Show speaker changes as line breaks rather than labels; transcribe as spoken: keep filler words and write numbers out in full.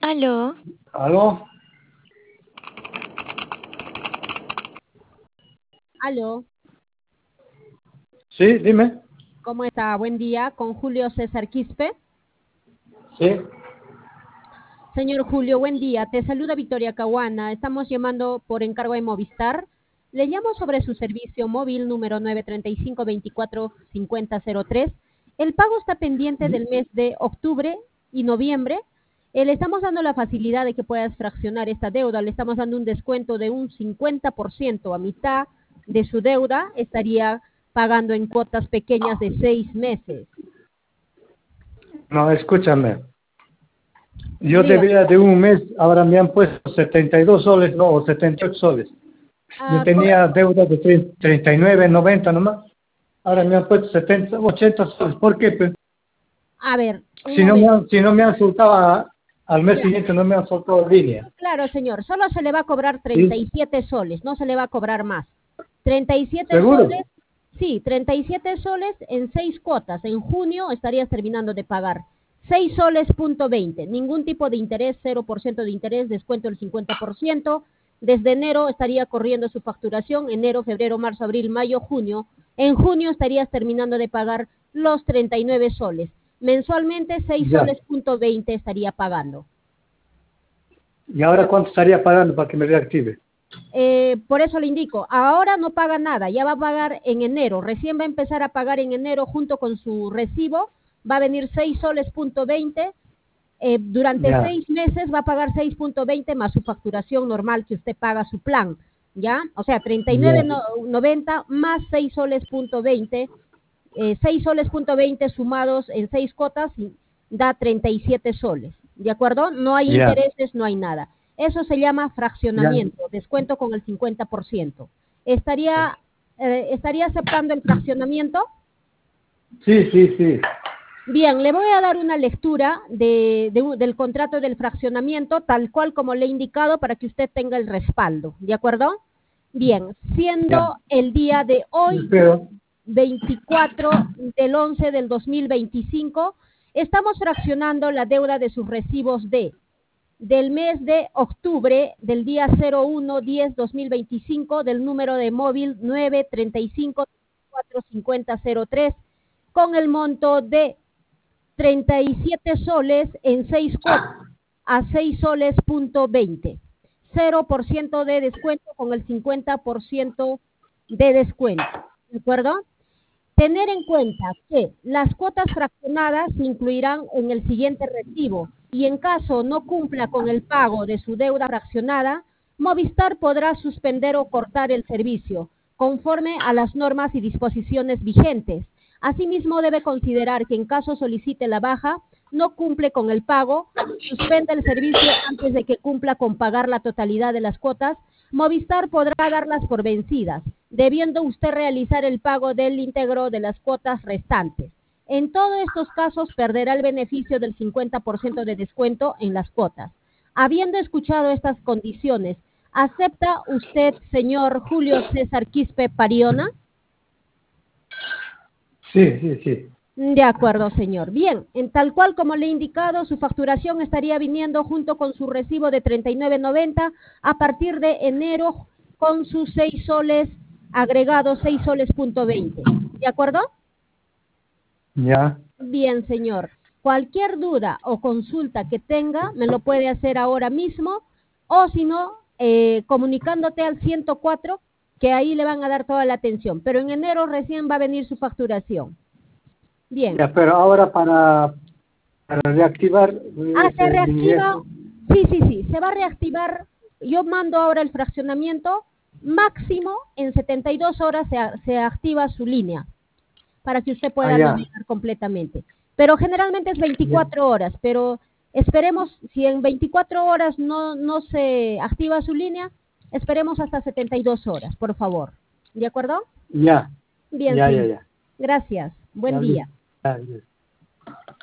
Aló.
¿Aló?
Aló,
Sí, dime.
¿cómo está? Buen día, con Julio César Quispe.
Sí.
Señor Julio, buen día. Te saluda Victoria Caguana. Estamos llamando por encargo de Movistar. Le llamo sobre su servicio móvil número nueve tres cinco, veinticuatro cincuenta cero tres. El pago está pendiente del mes de octubre y noviembre. Eh, le estamos dando la facilidad de que puedas fraccionar esta deuda. Le estamos dando un descuento de un cincuenta por ciento. A mitad de su deuda estaría pagando en cuotas pequeñas de seis meses.
No, escúchame. Yo
Diga.
debía de un mes, ahora me han puesto setenta y dos soles, no, o setenta y ocho soles. Yo
Ah,
tenía deuda de tre- treinta y nueve, noventa nomás. Ahora me han puesto setenta, ochenta soles. ¿Por qué? Pues?
a ver, un
Si no me
momento.
han, si no me han soltado a- al mes
Ya.
siguiente, no me han soltado línea.
Claro, señor, solo se le va a cobrar treinta
¿Sí?
y siete soles, no se le va a cobrar más. treinta y siete
¿Seguro?
soles, sí, treinta y siete soles en seis cuotas. En junio estarías terminando de pagar seis soles punto veinte, ningún tipo de interés, cero por ciento de interés, descuento del cincuenta por ciento. Desde enero estaría corriendo su facturación, enero, febrero, marzo, abril, mayo, junio. En junio estarías terminando de pagar los treinta y nueve soles. Mensualmente seis
Ya.
soles punto veinte estaría pagando.
¿Y ahora cuánto estaría pagando para que me reactive?
Eh, por eso le indico, ahora no paga nada, ya va a pagar en enero, recién va a empezar a pagar en enero junto con su recibo, va a venir seis soles punto veinte, eh, durante
Ya.
seis meses va a pagar seis punto veinte más su facturación normal que usted paga su plan, ¿ya? O sea, treinta y nueve
Ya.
noventa más seis soles punto veinte, eh, seis soles punto veinte sumados en seis cotas y da treinta y siete soles, ¿de acuerdo? No hay
Ya.
intereses, no hay nada. Eso se llama
Ya.
fraccionamiento, descuento con el cincuenta por ciento. ¿Estaría, eh, ¿estaría aceptando el fraccionamiento?
Sí, sí, sí.
Bien, le voy a dar una lectura de, de, del contrato del fraccionamiento, tal cual como le he indicado, para que usted tenga el respaldo, ¿de acuerdo? Bien, siendo
Ya.
el día de hoy,
Espero.
veinticuatro del once del dos mil veinticinco, estamos fraccionando la deuda de sus recibos de del mes de octubre del día cero uno diez dos mil veinticinco del número de móvil nueve tres cinco, cuatro cinco cero cero tres con el monto de treinta y siete soles en seis cuotas a seis soles punto veinte. cero por ciento de descuento con el cincuenta por ciento de descuento. ¿De acuerdo? Tener en cuenta que las cuotas fraccionadas se incluirán en el siguiente recibo y en caso no cumpla con el pago de su deuda fraccionada, Movistar podrá suspender o cortar el servicio, conforme a las normas y disposiciones vigentes. Asimismo, debe considerar que en caso solicite la baja, no cumple con el pago, suspende el servicio antes de que cumpla con pagar la totalidad de las cuotas, Movistar podrá darlas por vencidas, debiendo usted realizar el pago del íntegro de las cuotas restantes. En todos estos casos perderá el beneficio del cincuenta por ciento de descuento en las cuotas. Habiendo escuchado estas condiciones, ¿acepta usted, señor Julio César Quispe Pariona?
Sí, sí, sí.
De acuerdo, señor. Bien, en tal cual como le he indicado, su facturación estaría viniendo junto con su recibo de treinta y nueve noventa a partir de enero con sus seis soles agregados, seis soles punto veinte. ¿De acuerdo?
Ya.
Bien, señor. Cualquier duda o consulta que tenga, me lo puede hacer ahora mismo o si no, eh, comunicándote al ciento cuatro, que ahí le van a dar toda la atención. Pero en enero recién va a venir su facturación. Bien.
Ya, pero ahora para, para reactivar
Ah,
ese
se reactiva.
ingreso,
Sí, sí, sí, se va a reactivar. Yo mando ahora el fraccionamiento. Máximo en setenta y dos horas se, a- se activa su línea para que usted pueda
allá.
navegar completamente. Pero generalmente es veinticuatro horas, pero esperemos, si en veinticuatro horas no, no se activa su línea, esperemos hasta setenta y dos horas, por favor. ¿De acuerdo?
Ya,
Bien,
ya, ya,
señor.
ya.
Gracias. Buen
Ya,
día.
listo. Ya, listo.